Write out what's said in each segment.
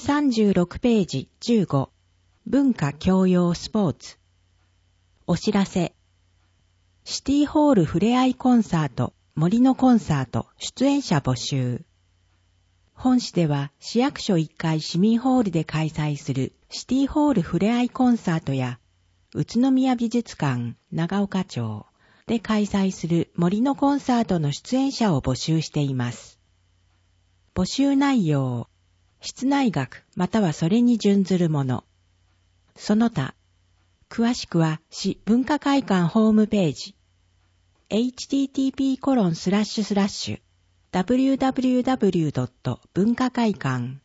36ページ15文化教養スポーツお知らせシティホールふれあいコンサート森のコンサート出演者募集本市では市役所1階市民ホールで開催するシティホールふれあいコンサートや宇都宮美術館長岡町で開催する森のコンサートの出演者を募集しています。募集内容、室内楽またはそれに準ずるもの。その他、詳しくは市文化会館ホームページ、http://www. 文化会館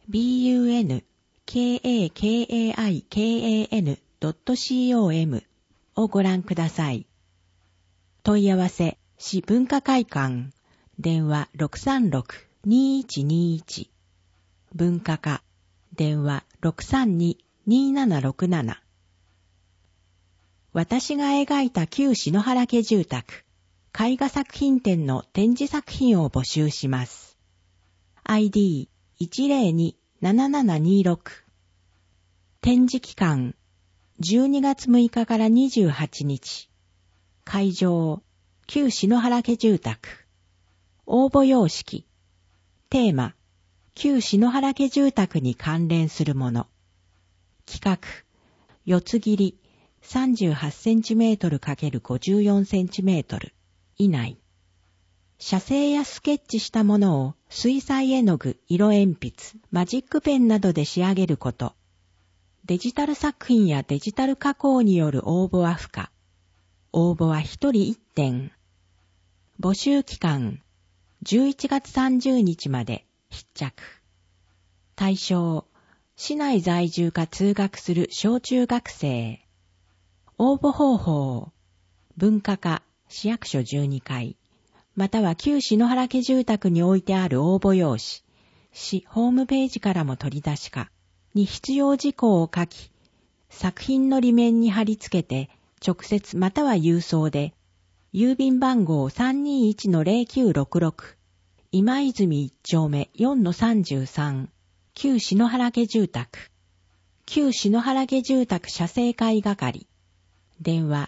bunkakaikan.com をご覧ください。問い合わせ、市文化会館、電話 636-2121 文化課、電話 632-2767 私が描いた旧篠原家住宅、絵画作品展の展示作品を募集します。ID102-7726 展示期間、12月6日から28日。会場、旧篠原家住宅。応募様式。テーマ、旧篠原家住宅に関連するもの。企画、四つ切り 38cm×54cm 以内。写生やスケッチしたものを水彩絵の具、色鉛筆、マジックペンなどで仕上げること。デジタル作品やデジタル加工による応募は不可。応募は1人1点。募集期間、11月30日まで必着。対象、市内在住か通学する小中学生。応募方法、文化課、市役所12階、または旧篠原家住宅に置いてある応募用紙、市ホームページからも取り出しか、に必要事項を書き、作品の裏面に貼り付けて、直接または郵送で、郵便番号 321-0966、今泉1丁目 4-33、旧篠原家住宅、旧篠原家住宅写生会係、電話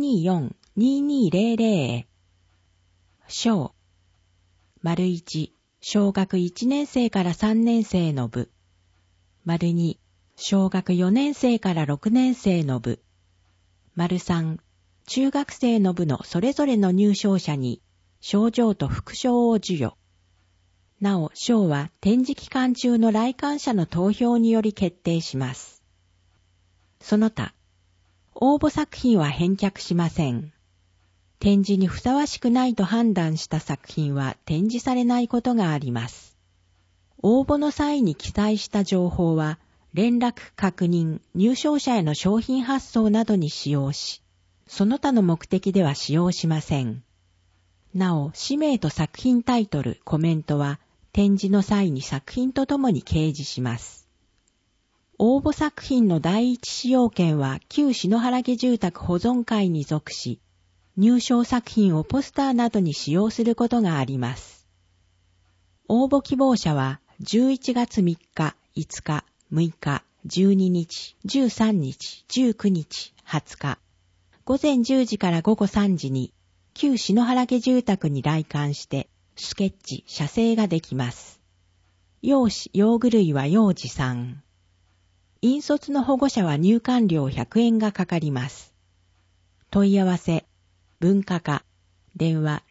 624-2200、小、1、小学1年生から3年生の部、2、小学4年生から6年生の部、3、中学生の部のそれぞれの入賞者に、賞状と副賞を授与。なお、賞は展示期間中の来館者の投票により決定します。その他、応募作品は返却しません。展示にふさわしくないと判断した作品は展示されないことがあります。応募の際に記載した情報は、連絡、確認、入賞者への商品発送などに使用し、その他の目的では使用しません。なお、氏名と作品タイトル、コメントは、展示の際に作品とともに掲示します。応募作品の第一使用権は、旧篠原家住宅保存会に属し、入賞作品をポスターなどに使用することがあります。応募希望者は、11月3日、5日、6日、12日、13日、19日、20日、午前10時から午後3時に、旧篠原家住宅に来館して、スケッチ、写生ができます。用紙、用具類は要持参。引率の保護者は入館料100円がかかります。問い合わせ、文化課、電話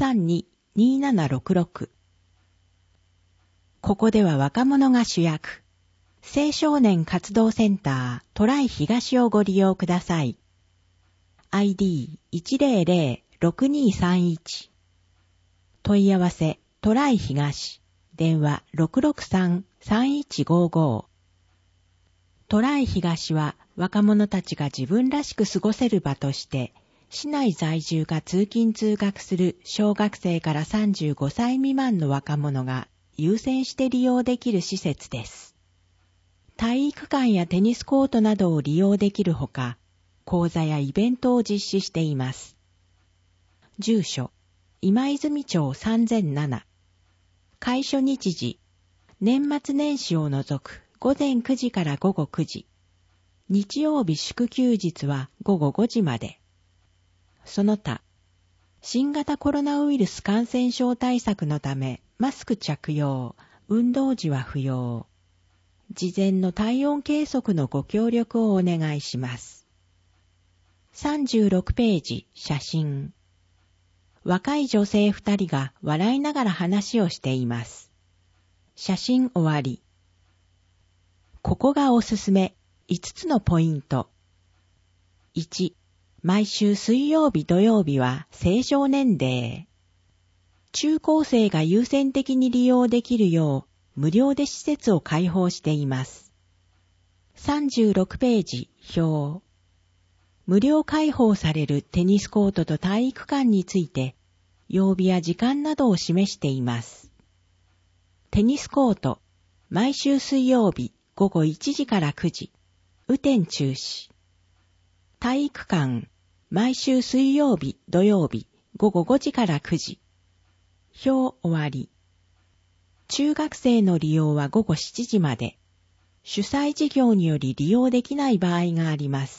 632-2766。ここでは若者が主役。青少年活動センタートライ東をご利用ください。ID100-6231。問い合わせトライ東。電話 663-3155。トライ東は若者たちが自分らしく過ごせる場として、市内在住か通勤通学する小学生から35歳未満の若者が優先して利用できる施設です。体育館やテニスコートなどを利用できるほか、講座やイベントを実施しています。住所、今泉町3007。開所日時、年末年始を除く午前9時から午後9時。日曜日祝休日は午後5時まで。その他、新型コロナウイルス感染症対策のため、マスク着用、運動時は不要。事前の体温計測のご協力をお願いします。36ページ、写真。若い女性2人が笑いながら話をしています。写真終わり。ここがおすすめ、5つのポイント。1、毎週水曜日土曜日は青少年デー。中高生が優先的に利用できるよう無料で施設を開放しています。36ページ、表。無料開放されるテニスコートと体育館について、曜日や時間などを示しています。テニスコート、毎週水曜日午後1時から9時、雨天中止。体育館、毎週水曜日土曜日午後5時から9時。表終わり。中学生の利用は午後7時まで。主催事業により利用できない場合があります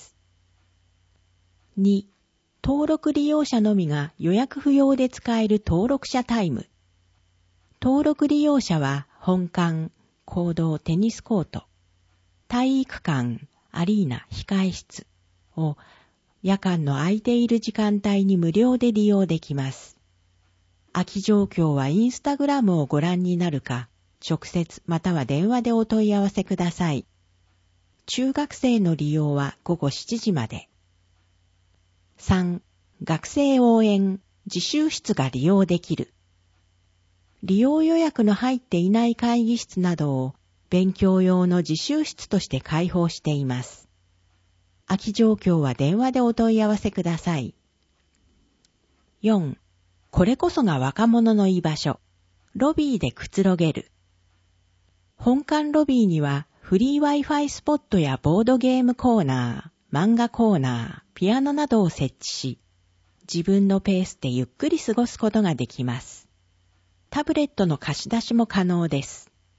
。2、登録利用者のみが予約不要で使える登録者タイム。登録利用者は本館、講堂テニスコート、体育館、アリーナ、控室を夜間の空いている時間帯に無料で利用できます。空き状況はインスタグラムをご覧になるか、直接または電話でお問い合わせください。中学生の利用は午後7時まで。3、学生応援、自習室が利用できる。利用予約の入っていない会議室などを勉強用の自習室として開放しています。空き状況は電話でお問い合わせください。4、これこそが若者の居場所。ロビーでくつろげる。本館ロビーにはフリー Wi-Fi スポットやボードゲームコーナー、漫画コーナー、ピアノなどを設置し、自分のペースでゆっくり過ごすことができます。タブレットの貸し出しも可能です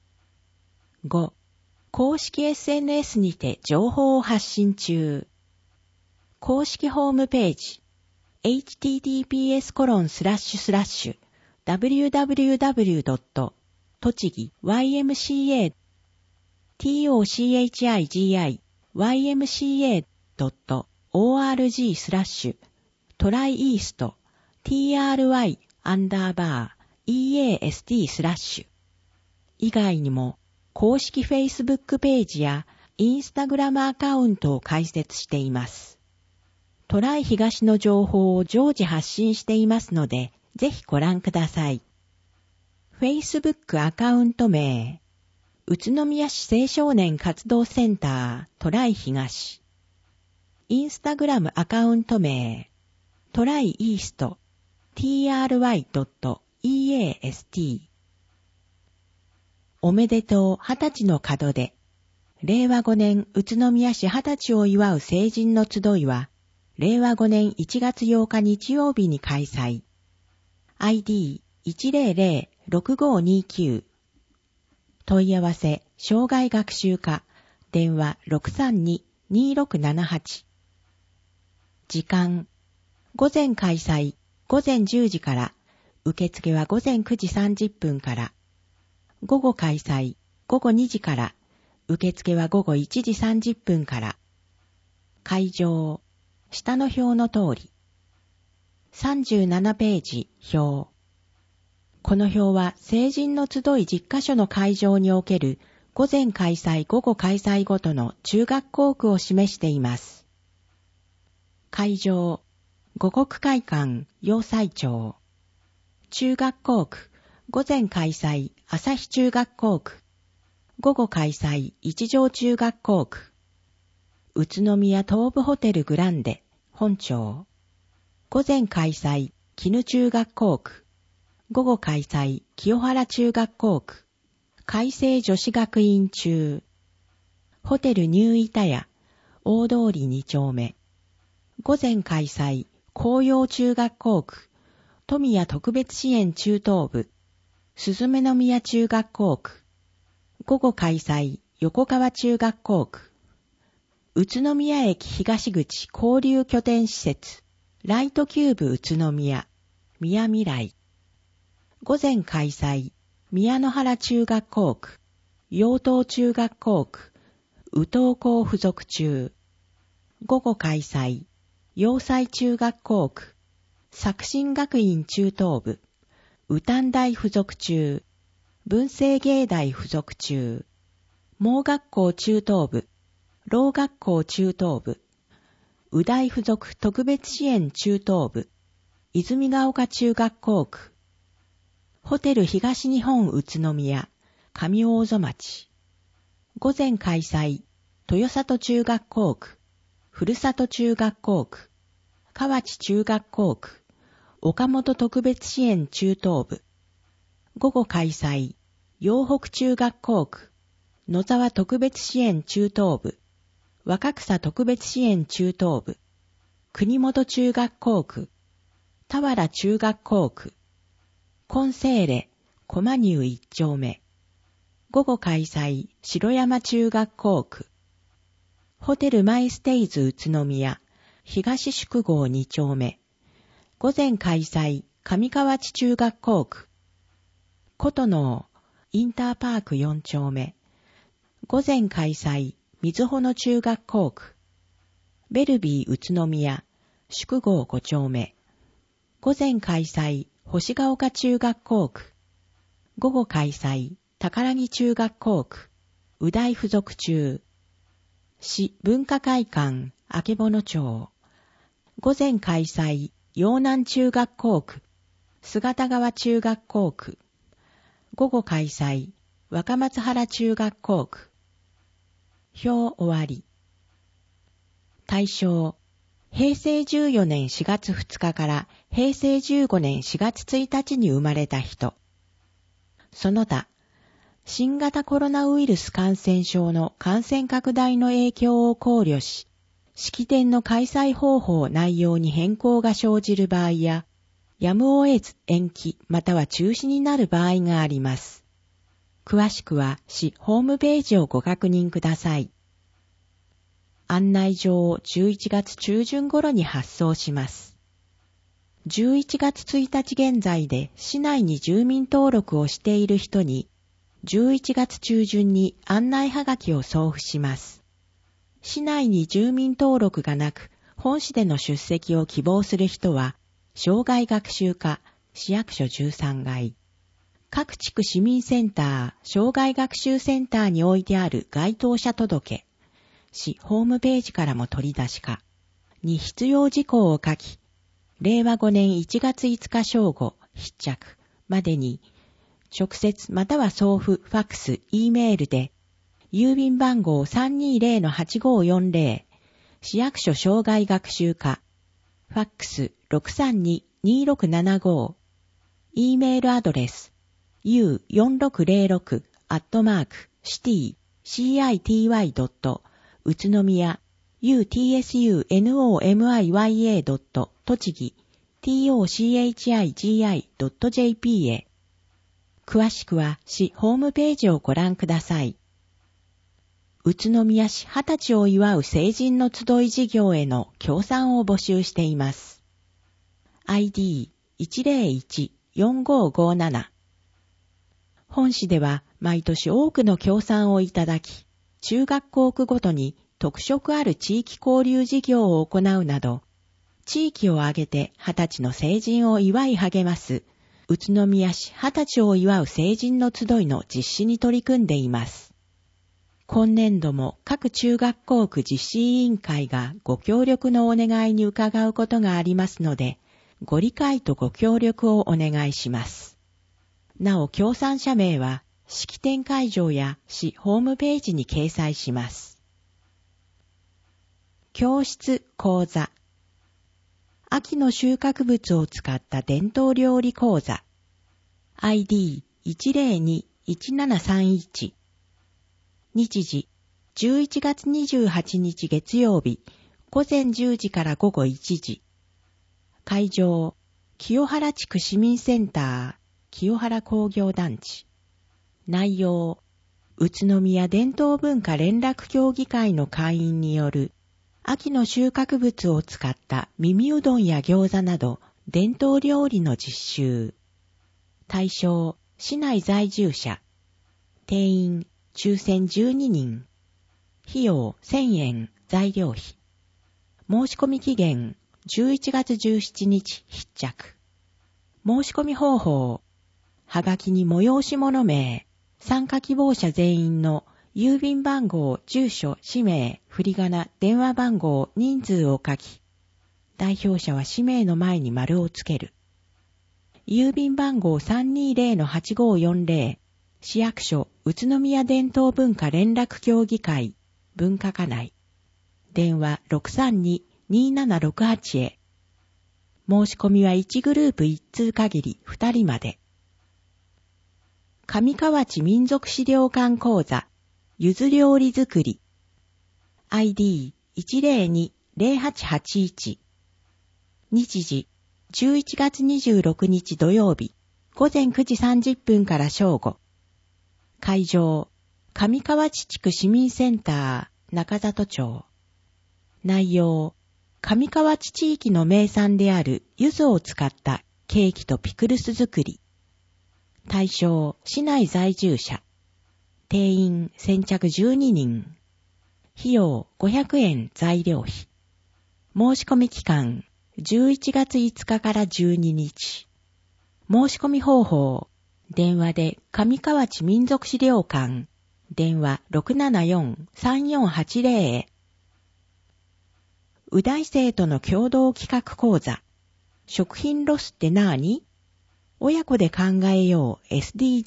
。5、公式 SNS にて情報を発信中。公式ホームページ、https://www.tochigi.ymca.try-east/ 以外にも、公式 Facebook ページや Instagram アカウントを開設しています。トライ東の情報を常時発信していますので、ぜひご覧ください。Facebook アカウント名、宇都宮市青少年活動センタートライ東。Instagram アカウント名、トライイースト try.east。おめでとう20歳の門出。令和5年宇都宮市20歳を祝う成人の集いは、令和5年1月8日日曜日に開催。ID1006529。問い合わせ、障害学習課、電話 632-2678。時間、午前開催、午前10時から、受付は午前9時30分から、午後開催、午後2時から、受付は午後1時30分から。会場、下の表の通り。37ページ、表。この表は成人の集い10カ所の会場における午前開催午後開催ごとの中学校区を示しています。会場、五国会館、洋裁町。中学校区、午前開催、朝日中学校区。午後開催、一条中学校区。宇都宮東部ホテルグランデ、本町。午前開催、絹中学校区。午後開催、清原中学校区。開成女子学院中。ホテルニューイタヤ、大通り2丁目。午前開催、紅葉中学校区。富谷特別支援中等部。鈴目宮中学校区。午後開催、 横川中学校区。宇都宮駅東口交流拠点施設。ライトキューブ宇都宮。宮未来。午前開催。宮野原中学校区。陽東中学校区。宇東校附属中。午後開催。洋西中学校区。作新学院中等部。宇丹大附属中。文星芸大附属中。盲学校中等部。聾学校中等部。宇大附属特別支援中等部。泉ヶ丘中学校区。ホテル東日本宇都宮。上大曽町。午前開催。豊里中学校区。古里中学校区。河内中学校区。岡本特別支援中等部。午後開催。陽北中学校区。野沢特別支援中等部。若草特別支援中等部。国本中学校区。田原中学校区。金星レ、駒入一丁目。午後開催。城山中学校区。ホテルマイステイズ宇都宮。東宿郷2丁目。午前開催。上河内中学校区。琴能、インターパーク4丁目。午前開催。瑞穂野中学校区。ベルビー宇都宮。宿郷5丁目。午前開催。星ヶ丘中学校区。午後開催。宝木中学校区。宇大附属中。市文化会館、曙町。午前開催。陽南中学校区。姿川中学校区。午後開催。若松原中学校区。表終わり。対象。平成14年4月2日から平成15年4月1日に生まれた人。その他、新型コロナウイルス感染症の感染拡大の影響を考慮し、式典の開催方法内容に変更が生じる場合や、やむを得ず延期または中止になる場合があります。詳しくは市ホームページをご確認ください。案内状を11月中旬頃に発送します。11月1日現在で市内に住民登録をしている人に、11月中旬に案内はがきを送付します。市内に住民登録がなく、本市での出席を希望する人は、障害学習課、市役所13階。各地区市民センター、障害学習センターに置いてある該当者届、市ホームページからも取り出しか、に必要事項を書き、令和5年1月5日正午、必着までに、直接または送付、ファックス、E メールで、郵便番号 320-8540、市役所障害学習課、ファックス 632-2675、E メールアドレス、u4606@city.city. 宇都宮 utsunomiya. 栃木 tochigi.jp へ。詳しくは市ホームページをご覧ください。宇都宮市20歳を祝う成人の集い事業への協賛を募集しています。ID101-4557。本市では毎年多くの協賛をいただき、中学校区ごとに特色ある地域交流事業を行うなど、地域を挙げて20歳の成人を祝い励ます宇都宮市20歳を祝う成人の集いの実施に取り組んでいます。今年度も各中学校区実施委員会がご協力のお願いに伺うことがありますので、ご理解とご協力をお願いします。なお、協賛者名は式典会場や市ホームページに掲載します。教室講座。秋の収穫物を使った伝統料理講座。ID102-1731。日時、11月28日月曜日、午前10時から午後1時。会場、清原地区市民センター、清原工業団地。内容、 宇都宮伝統文化連絡協議会の会員による秋の収穫物を使った耳うどんや餃子など伝統料理の実習。対象、市内在住者。定員、抽選12人。費用1000円、材料費。申し込み期限、11月17日必着。申し込み方法。はがきに催し物名、参加希望者全員の郵便番号、住所、氏名、振り仮名、電話番号、人数を書き、代表者は氏名の前に丸をつける。郵便番号 320-8540、市役所、宇都宮伝統文化連絡協議会、文化課内。電話 632-2768 へ。申し込みは1グループ1通限り2人まで。上河内民族資料館講座、ゆず料理作り。ID102-0881。日時、11月26日土曜日、午前9時30分から正午。会場、上河内地区市民センター、中里町。内容、上河内地域の名産である柚子を使ったケーキとピクルス作り。対象、市内在住者。定員、先着12人。費用、500円材料費。申し込み期間、11月5日から12日。申し込み方法、電話で上河内民族資料館、電話 674-3480 へ。宇大生との共同企画講座、食品ロスって何？親子で考えよう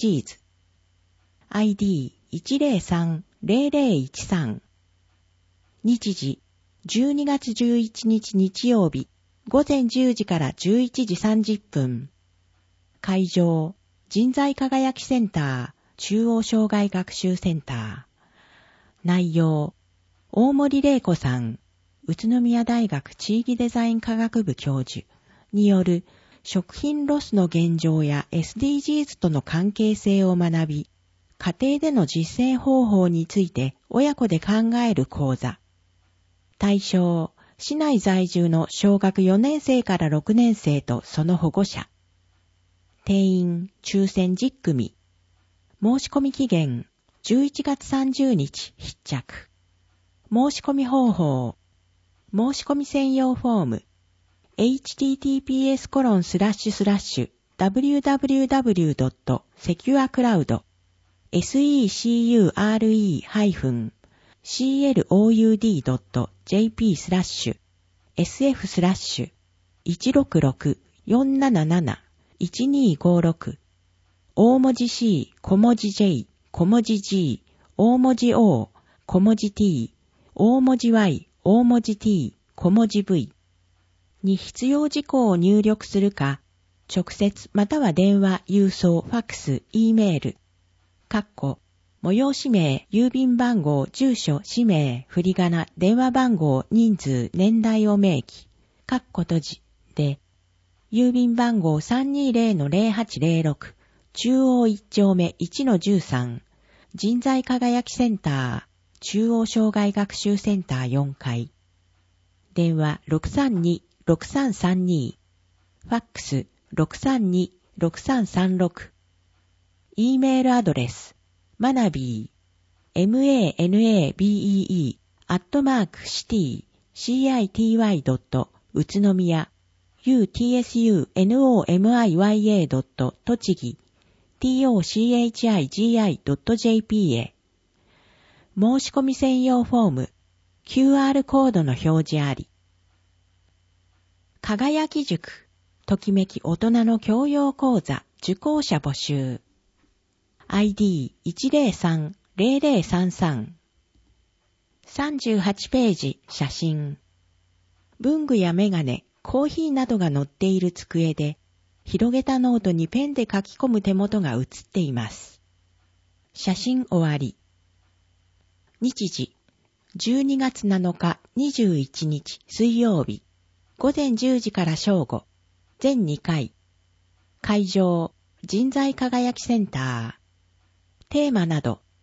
SDGs。ID103-0013。日時、12月11日日曜日、午前10時から11時30分。会場、人材輝きセンター、中央障害学習センター。内容、大森玲子さん、宇都宮大学地域デザイン科学部教授による食品ロスの現状や SDGs との関係性を学び、家庭での実践方法について親子で考える講座。対象、市内在住の小学4年生から6年生とその保護者。定員、抽選10組。申し込み期限、11月30日必着。申し込み方法。申し込み専用フォーム。https://www.secure-cloud.secure-cloud.166-477-1256大文字 C、小文字 J、小文字 G、大文字 O、小文字 T、大文字 Y、大文字 T、小文字 V に必要事項を入力するか、直接または電話、郵送、ファックス、Eメール、催し名、郵便番号、住所、氏名、振り仮名、電話番号、人数、年代を明記、閉じで、郵便番号 320-0806、中央1丁目 1-13、人材輝きセンター、中央障害学習センター4階。電話 632-6332、ファックス 632-6336。E メールアドレス、manabee、manabee、@city.city. 宇都宮、utsunomiya. 栃木、tochigi.jp へ。申し込み専用フォーム、QR コードの表示あり。輝き塾、ときめき大人の教養講座、受講者募集。ID103-0033。38ページ、写真。文具やメガネ、コーヒーなどが載っている机で、広げたノートにペンで書き込む手元が写っています。写真終わり。日時、12月7日21日水曜日、午前10時から正午、全2回。会場、人材輝きセンター。テーマなど、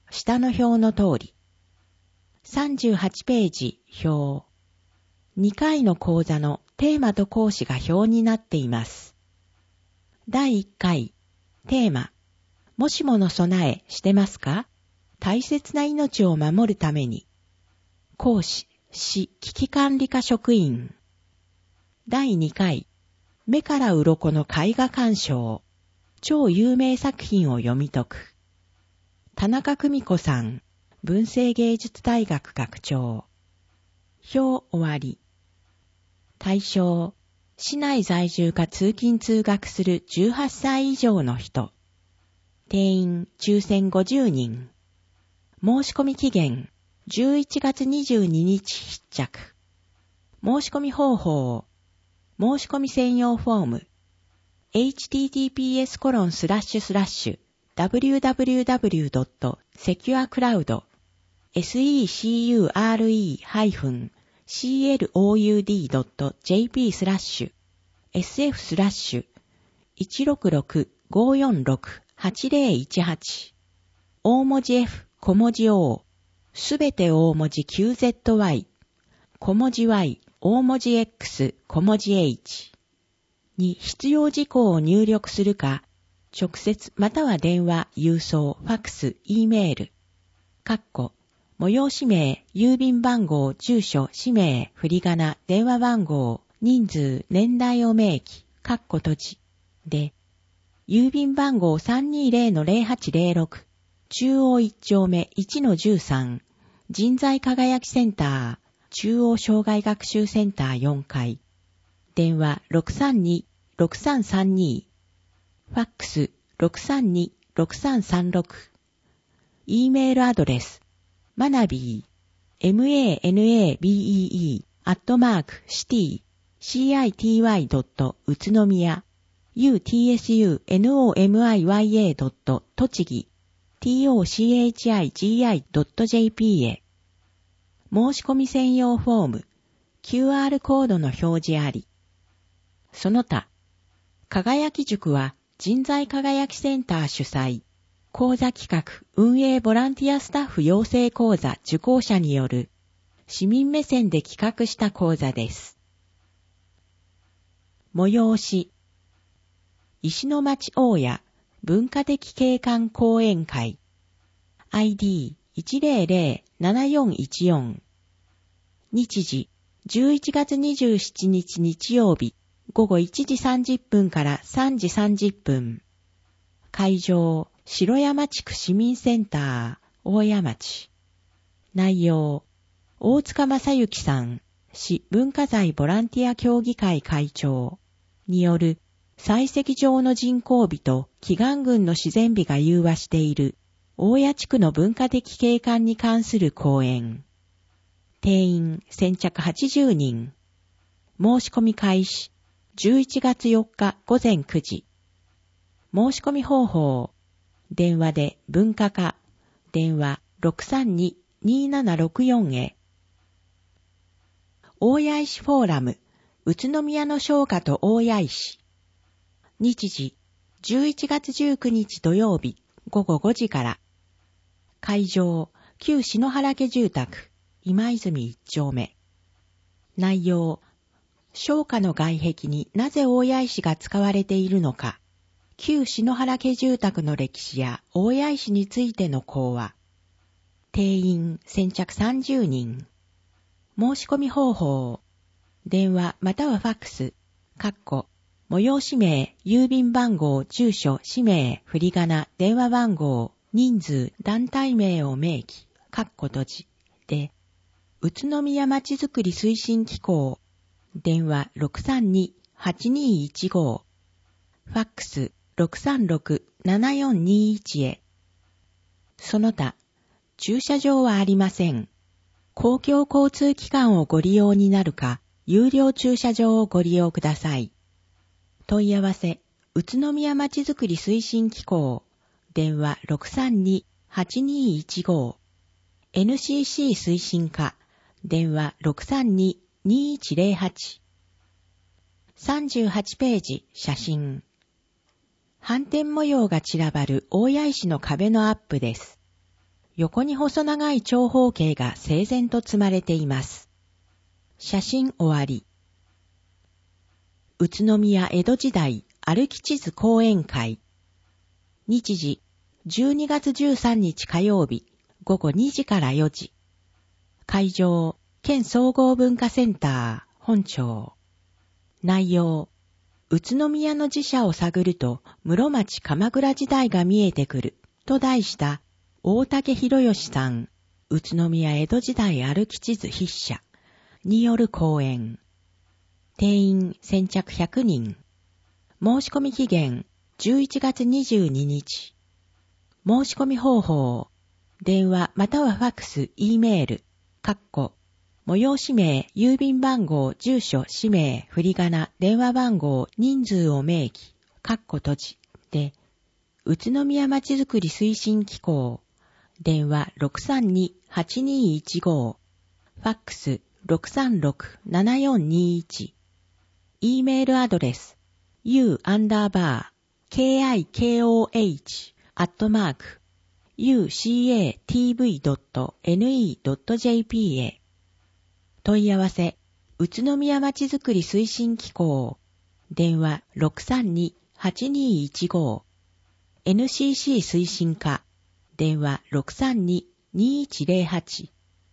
下の表の通り。38ページ、表。2回の講座のテーマと講師が表になっています。第1回、テーマ。もしもの備えしてますか？大切な命を守るために。講師、市危機管理課職員。第2回、目から鱗の絵画鑑賞。超有名作品を読み解く。田中久美子さん、文星芸術大学学長。表終わり。対象、市内在住か通勤通学する18歳以上の人。定員、抽選50人。申し込み期限、11月22日必着。申し込み方法、申し込み専用フォーム、https://www.securecloud.secure-166-546-8018 大文字 F、小文字 O、すべて大文字 QZY、小文字 Y、大文字 X、小文字 H。に必要事項を入力するか、直接または電話、郵送、ファックス、Eメール。催し名、郵便番号、住所、氏名、振り仮名、電話番号、人数、年代を明記。閉じ。で、郵便番号 320-0806、中央1丁目 1-13、人材輝きセンター、中央障害学習センター4階。電話 632-6332。ファックス 632-6336。E メールアドレス、マナビー、manabee@city.city. 宇都宮、utsunomiya. 栃木、tochigi.jp へ。申し込み専用フォーム、QR コードの表示あり。その他、輝き塾は人材輝きセンター主催、講座企画、運営ボランティアスタッフ養成講座受講者による市民目線で企画した講座です。催し、石の町大谷文化的景観講演会 ID1007414 日時11月27日日曜日午後1時30分から3時30分。会場、城山地区市民センター、大谷町。内容、大塚正幸さん、市文化財ボランティア協議会会長による採石場の人工美と祈願群の自然美が融和している大谷地区の文化的景観に関する講演。定員先着80人。申し込み開始。11月4日午前9時。申し込み方法。電話で文化課。電話 632-2764 へ。大谷石フォーラム。宇都宮の商家と大谷石。日時。11月19日土曜日午後5時から。会場。旧篠原家住宅。今泉1丁目。内容。商家の外壁になぜ大谷石が使われているのか。旧篠原家住宅の歴史や大谷石についての講話。定員先着30人。申し込み方法。電話またはファックス。催し名、郵便番号、住所、氏名、振り仮名、電話番号、人数、団体名を明記。閉じ。で、宇都宮まちづくり推進機構。電話 632-8215。ファックス 636-7421 へ。その他、駐車場はありません。公共交通機関をご利用になるか、有料駐車場をご利用ください。問い合わせ、宇都宮まちづくり推進機構。電話 632-8215。NCC 推進課。電話 632-2108。38ページ、写真。斑点模様が散らばる大谷石の壁のアップです。 横に細長い長方形が整然と積まれています。写真終わり。宇都宮江戸時代歩き地図講演会。日時、12月13日火曜日、午後2時から4時。会場、県総合文化センター、本町。内容、宇都宮の寺社を探ると室町鎌倉時代が見えてくると題した大竹博義さん、宇都宮江戸時代歩き地図筆者による講演。定員先着100人。申し込み期限11月22日。申し込み方法。電話またはファックス、Eメール、催し名、郵便番号、住所、氏名、振り仮名、電話番号、人数を明記、閉じで、宇都宮まちづくり推進機構。電話632-8215。ファックス636-7421。Eメールアドレス u_kikoh@ucatv.ne.jp へ。問い合わせ、宇都宮まちづくり推進機構。電話632-8215。NCC 推進課。電話632-2108。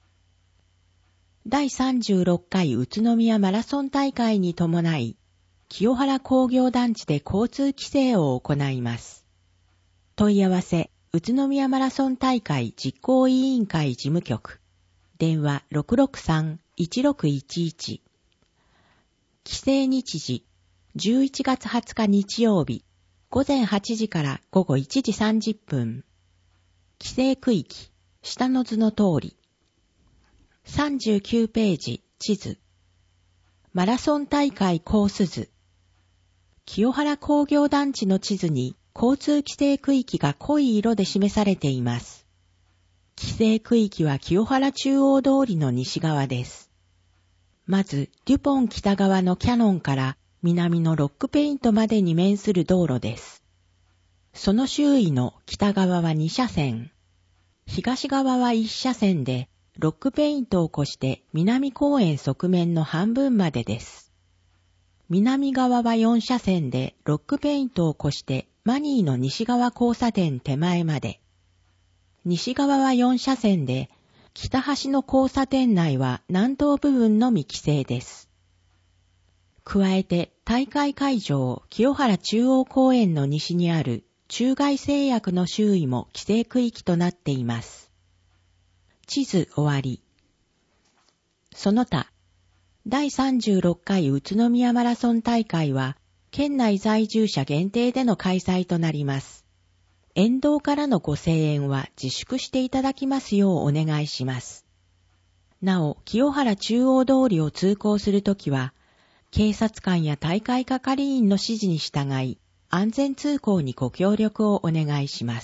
第36回宇都宮マラソン大会に伴い、清原工業団地で交通規制を行います。問い合わせ、宇都宮マラソン大会実行委員会事務局。電話663-1611。規制日時、11月20日日曜日、午前8時から午後1時30分。規制区域、下の図の通り。39ページ、地図。マラソン大会コース図。清原工業団地の地図に交通規制区域が濃い色で示されています。規制区域は清原中央通りの西側です。まず、デュポン北側のキャノンから南のロックペイントまでに面する道路です。その周囲の北側は2車線。東側は1車線で、ロックペイントを越して南公園側面の半分までです。南側は4車線でロックペイントを越してマニーの西側交差点手前まで。西側は4車線で北端の交差点内は南東部分のみ規制です。加えて大会会場清原中央公園の西にある中外製薬の周囲も規制区域となっています。地図終わり。その他、第36回宇都宮マラソン大会は、県内在住者限定での開催となります。沿道からのご声援は自粛していただきますようお願いします。なお、清原中央通りを通行するときは、警察官や大会係員の指示に従い、安全通行にご協力をお願いします。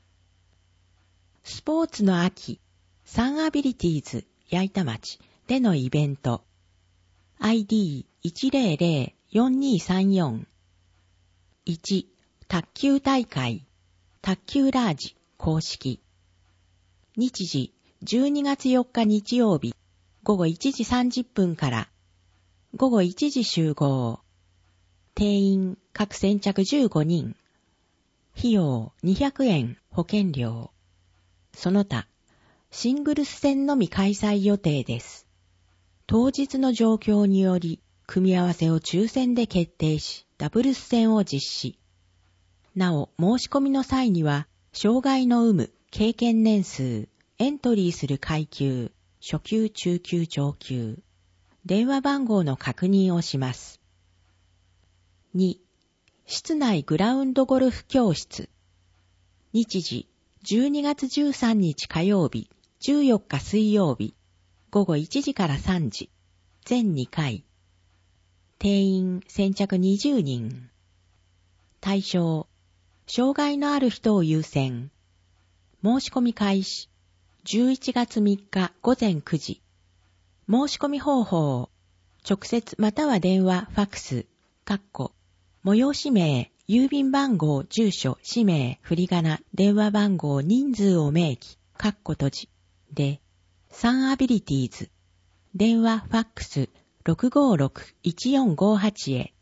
スポーツの秋、サンアビリティーズ矢板町でのイベント ID1004234 1. 卓球大会卓球ラージ公式日時12月4日日曜日午後1時30分から午後1時集合定員各先着15人費用200円保険料その他シングルス戦のみ開催予定です。当日の状況により、組み合わせを抽選で決定し、ダブルス戦を実施。なお、申し込みの際には、障害の有無、経験年数、エントリーする階級、初級、中級、上級、電話番号の確認をします。2. 室内グラウンドゴルフ教室。日時、12月13日火曜日、14日水曜日、午後1時から3時、全2回。定員先着20人。対象、障害のある人を優先。申し込み開始、11月3日午前9時。申し込み方法、直接または電話、ファックス、催し名、郵便番号、住所、氏名、振り仮名、電話番号、人数を明記、 カッコ閉じで、サンアビリティーズ、電話ファックス 656-1458 へ。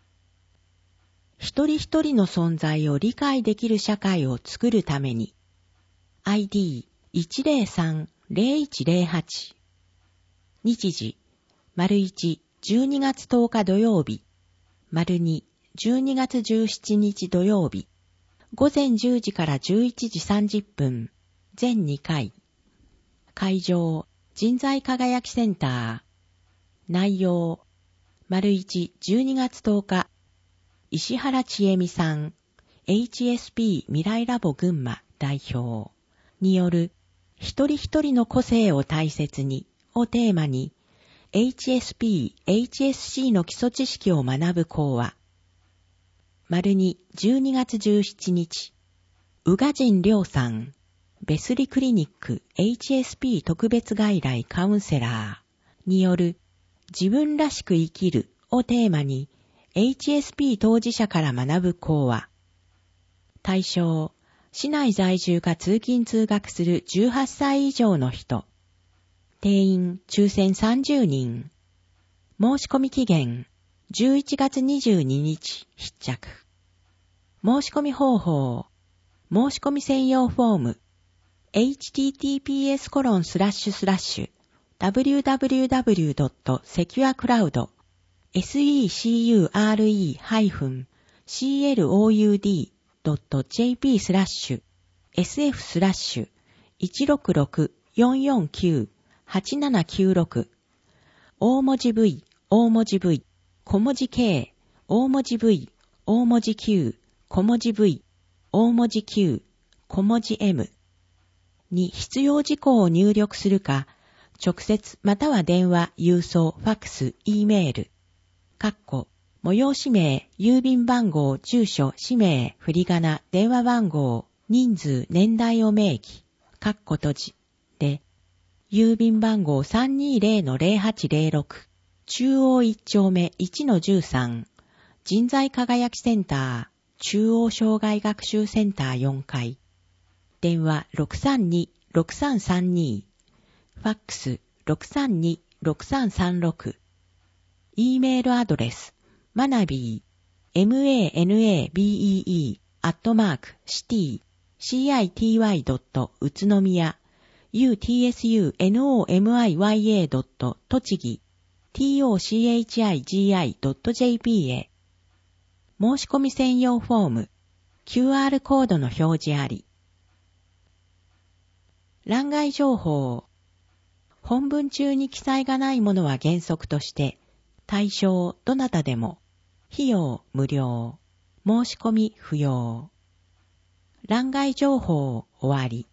一人一人の存在を理解できる社会を作るために、ID103-0108 日時、1、12月10日土曜日、2、12月17日土曜日、午前10時から11時30分、全2回。会場、人材輝きセンター。内容、1、12月10日、石原千恵美さん、HSP 未来ラボ群馬代表による、一人一人の個性を大切にをテーマに、HSP、HSC の基礎知識を学ぶ講話。2、12月17日、宇賀神亮さん、ベスリクリニック HSP 特別外来カウンセラーによる、自分らしく生きるをテーマに、HSP 当事者から学ぶ講話。対象、市内在住か通勤通学する18歳以上の人。定員、抽選30人。申し込み期限、11月22日、必着。申し込み方法、申し込み専用フォーム、https://www.securecloud.securcloud.jp/sf/166-449-8796 大文字 V、大文字 V、小文字 K、大文字 V、大文字 Q、小文字 V、大文字 Q、小文字 Mに必要事項を入力するか、直接または電話、郵送、ファックス、Eメール、催し名、郵便番号、住所、氏名、振り仮名、電話番号、人数、年代を明記、閉じで、郵便番号 320-0806、中央1丁目 1-13、人材輝きセンター、中央障害学習センター4階。電話 632-6332、ファックス 632-6336、E メールアドレス、マナビー、manabee@city.city. 宇都宮、utsunomiya. 栃木、tochigi.jp へ。申し込み専用フォーム、QR コードの表示あり。欄外情報。本文中に記載がないものは原則として、対象どなたでも、費用無料、申し込み不要。欄外情報終わり。